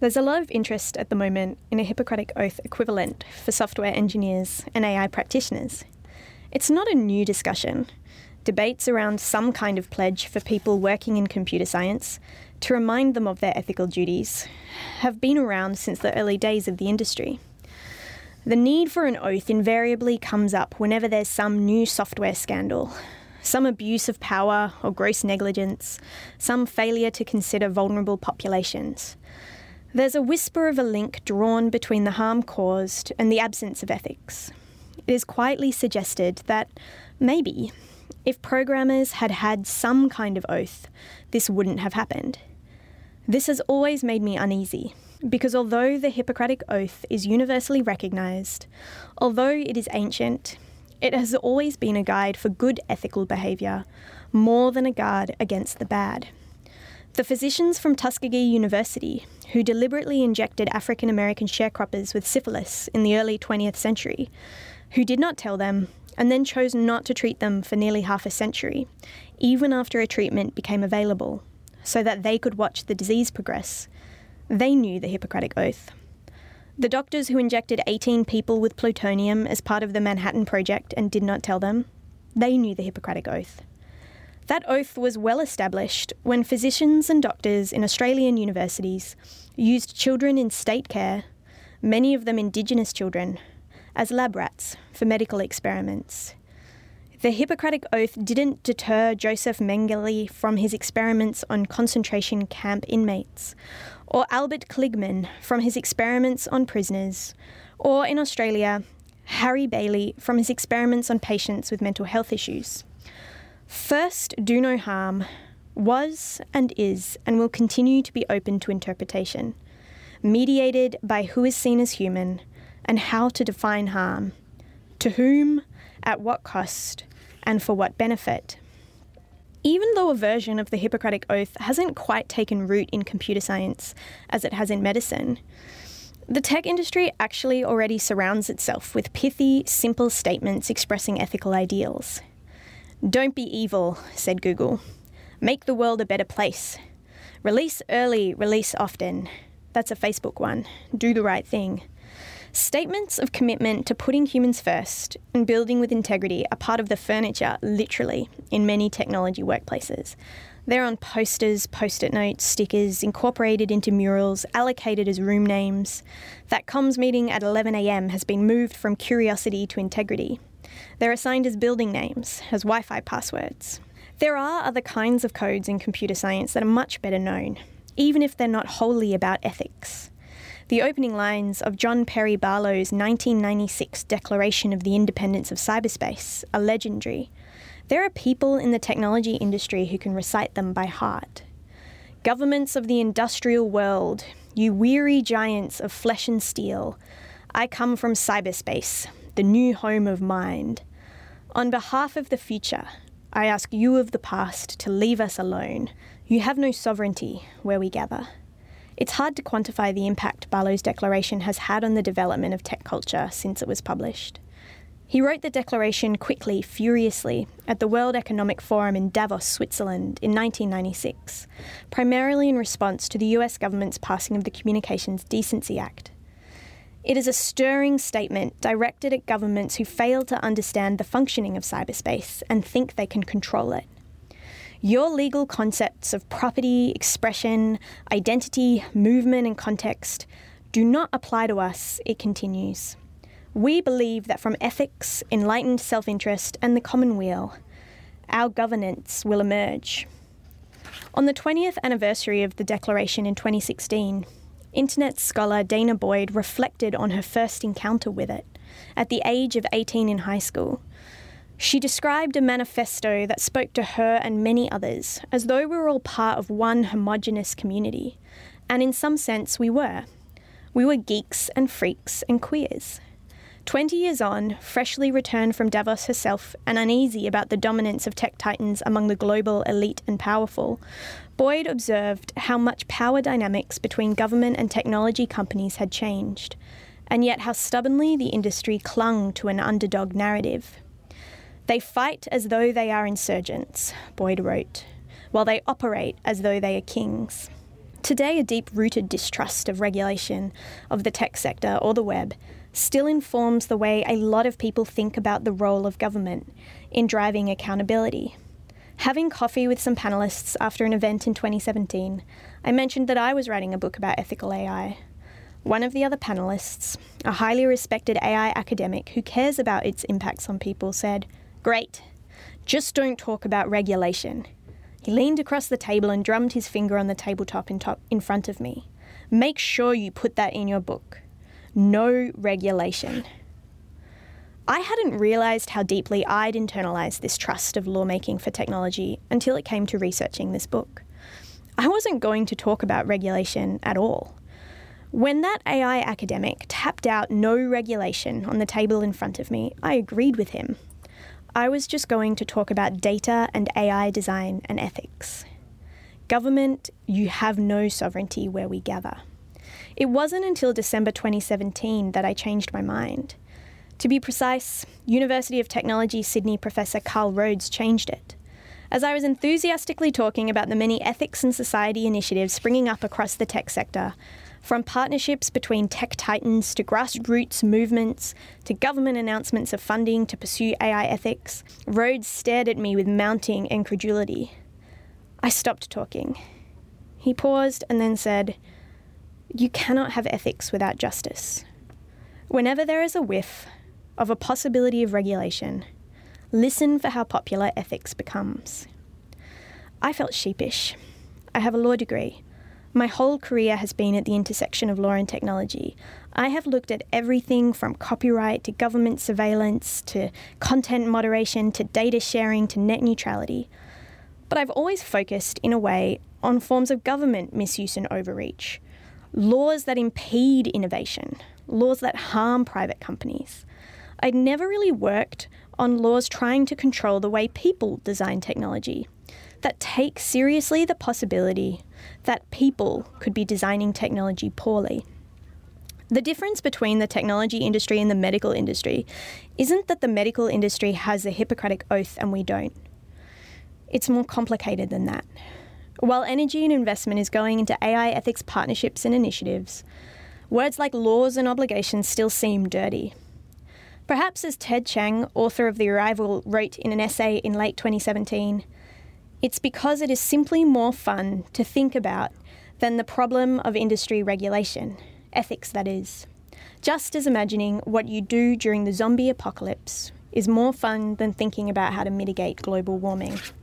There's a lot of interest at the moment in a Hippocratic Oath equivalent for software engineers and AI practitioners. It's not a new discussion. Debates around some kind of pledge for people working in computer science to remind them of their ethical duties have been around since the early days of the industry. The need for an oath invariably comes up whenever there's some new software scandal, some abuse of power or gross negligence, some failure to consider vulnerable populations. There's a whisper of a link drawn between the harm caused and the absence of ethics. It is quietly suggested that maybe, if programmers had had some kind of oath, this wouldn't have happened. This has always made me uneasy, because although the Hippocratic Oath is universally recognised, although it is ancient, it has always been a guide for good ethical behaviour, more than a guard against the bad. The physicians from Tuskegee University, who deliberately injected African American sharecroppers with syphilis in the early 20th century, who did not tell them, and then chose not to treat them for nearly half a century, even after a treatment became available, so that they could watch the disease progress. They knew the Hippocratic Oath. The doctors who injected 18 people with plutonium as part of the Manhattan Project and did not tell them, they knew the Hippocratic Oath. That oath was well established when physicians and doctors in Australian universities used children in state care, many of them Indigenous children, as lab rats for medical experiments. The Hippocratic Oath didn't deter Joseph Mengele from his experiments on concentration camp inmates, or Albert Kligman from his experiments on prisoners, or in Australia, Harry Bailey from his experiments on patients with mental health issues. First, do no harm was and is and will continue to be open to interpretation, mediated by who is seen as human and how to define harm, to whom, at what cost, and for what benefit. Even though a version of the Hippocratic Oath hasn't quite taken root in computer science as it has in medicine, the tech industry actually already surrounds itself with pithy, simple statements expressing ethical ideals. Don't be evil, said Google. Make the world a better place. Release early, release often. That's a Facebook one. Do the right thing. Statements of commitment to putting humans first and building with integrity are part of the furniture, literally, in many technology workplaces. They're on posters, post-it notes, stickers, incorporated into murals, allocated as room names. That comms meeting at 11 a.m. has been moved from curiosity to integrity. They're assigned as building names, as Wi-Fi passwords. There are other kinds of codes in computer science that are much better known, even if they're not wholly about ethics. The opening lines of John Perry Barlow's 1996 Declaration of the Independence of Cyberspace are legendary. There are people in the technology industry who can recite them by heart. Governments of the industrial world, you weary giants of flesh and steel, I come from cyberspace, the new home of mind. On behalf of the future, I ask you of the past to leave us alone. You have no sovereignty where we gather. It's hard to quantify the impact Barlow's declaration has had on the development of tech culture since it was published. He wrote the declaration quickly, furiously, at the World Economic Forum in Davos, Switzerland in 1996, primarily in response to the US government's passing of the Communications Decency Act. It is a stirring statement directed at governments who fail to understand the functioning of cyberspace and think they can control it. Your legal concepts of property, expression, identity, movement and context do not apply to us, it continues. We believe that from ethics, enlightened self-interest and the common weal, our governance will emerge. On the 20th anniversary of the Declaration in 2016, Internet scholar Dana Boyd reflected on her first encounter with it, at the age of 18 in high school. She described a manifesto that spoke to her and many others, as though we were all part of one homogenous community. And in some sense, we were. We were geeks and freaks and queers. 20 years on, freshly returned from Davos herself and uneasy about the dominance of tech titans among the global elite and powerful, Boyd observed how much power dynamics between government and technology companies had changed, and yet how stubbornly the industry clung to an underdog narrative. They fight as though they are insurgents, Boyd wrote, while they operate as though they are kings. Today, a deep-rooted distrust of regulation of the tech sector or the web still informs the way a lot of people think about the role of government in driving accountability. Having coffee with some panellists after an event in 2017, I mentioned that I was writing a book about ethical AI. One of the other panellists, a highly respected AI academic who cares about its impacts on people, said, "Great, just don't talk about regulation." He leaned across the table and drummed his finger on the tabletop in front of me. "Make sure you put that in your book. No regulation." I hadn't realised how deeply I'd internalised this trust of lawmaking for technology until it came to researching this book. I wasn't going to talk about regulation at all. When that AI academic tapped out no regulation on the table in front of me, I agreed with him. I was just going to talk about data and AI design and ethics. Government, you have no sovereignty where we gather. It wasn't until December 2017 that I changed my mind. To be precise, University of Technology Sydney professor Carl Rhodes changed it. As I was enthusiastically talking about the many ethics and society initiatives springing up across the tech sector, from partnerships between tech titans to grassroots movements to government announcements of funding to pursue AI ethics, Rhodes stared at me with mounting incredulity. I stopped talking. He paused and then said, "You cannot have ethics without justice. Whenever there is a whiff of a possibility of regulation, listen for how popular ethics becomes." I felt sheepish. I have a law degree. My whole career has been at the intersection of law and technology. I have looked at everything from copyright to government surveillance to content moderation to data sharing to net neutrality. But I've always focused, in a way, on forms of government misuse and overreach. Laws that impede innovation, laws that harm private companies. I'd never really worked on laws trying to control the way people design technology, that take seriously the possibility that people could be designing technology poorly. The difference between the technology industry and the medical industry isn't that the medical industry has a Hippocratic oath and we don't. It's more complicated than that. While energy and investment is going into AI ethics partnerships and initiatives, words like laws and obligations still seem dirty. Perhaps as Ted Chiang, author of The Arrival, wrote in an essay in late 2017, it's because it is simply more fun to think about than the problem of industry regulation, ethics that is. Just as imagining what you do during the zombie apocalypse is more fun than thinking about how to mitigate global warming.